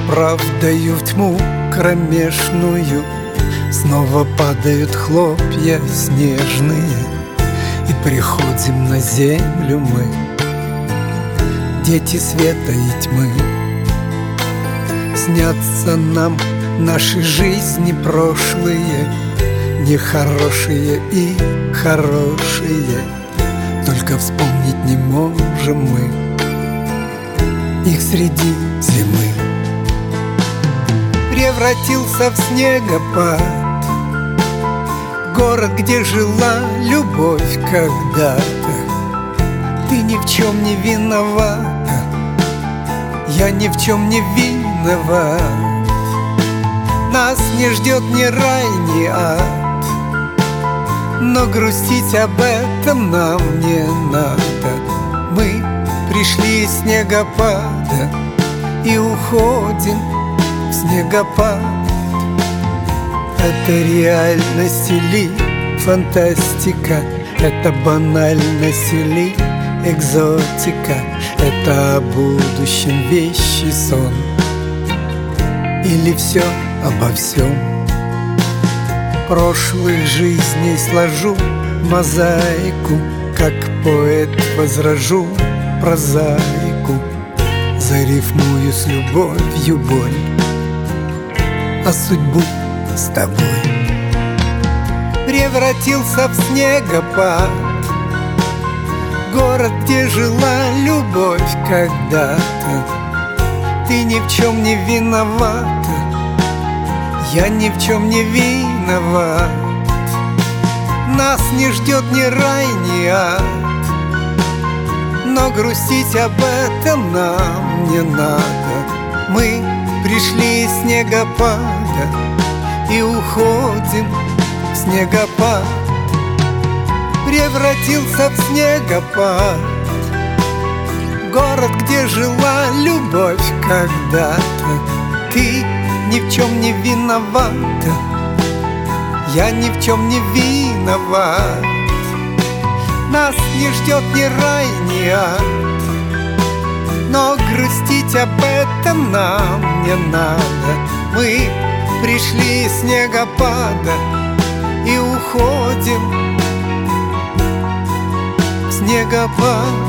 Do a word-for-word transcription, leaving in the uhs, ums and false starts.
правдою в тьму кромешную снова падают хлопья снежные, и приходим на землю мы, дети света и тьмы. Снятся нам наши жизни прошлые, нехорошие и хорошие, только вспомнить не можем мы их среди зимы. Превратился в снегопад город, где жила любовь когда-то. Ты ни в чем не виновата, я ни в чем не виноват. Нас не ждет ни рай, ни ад, но грустить об этом нам не надо. Мы пришли из снегопада и уходим в снегопад. Это реальность или фантастика, это банальность или экзотика, это о будущем вещий сон, или все обо всем. Прошлых жизней сложу мозаику, как поэт возражу прозаику, зарифмую с любовью боль, а судьбу с тобой. Превратился в снегопад город, где жила любовь когда-то. Ты ни в чем не виновата, я ни в чем не виноват. Нас не ждет ни рай, ни ад, но грустить об этом нам не надо. Мы пришли из снегопада и уходим в снегопад. Превратился в снегопад город, где жила любовь когда-то. Ты ни в чем не виновата, я ни в чем не виноват. Нас не ждет ни рай, ни ад, но грустить об этом нам не надо. Мы пришли из снегопада и уходим в снегопад.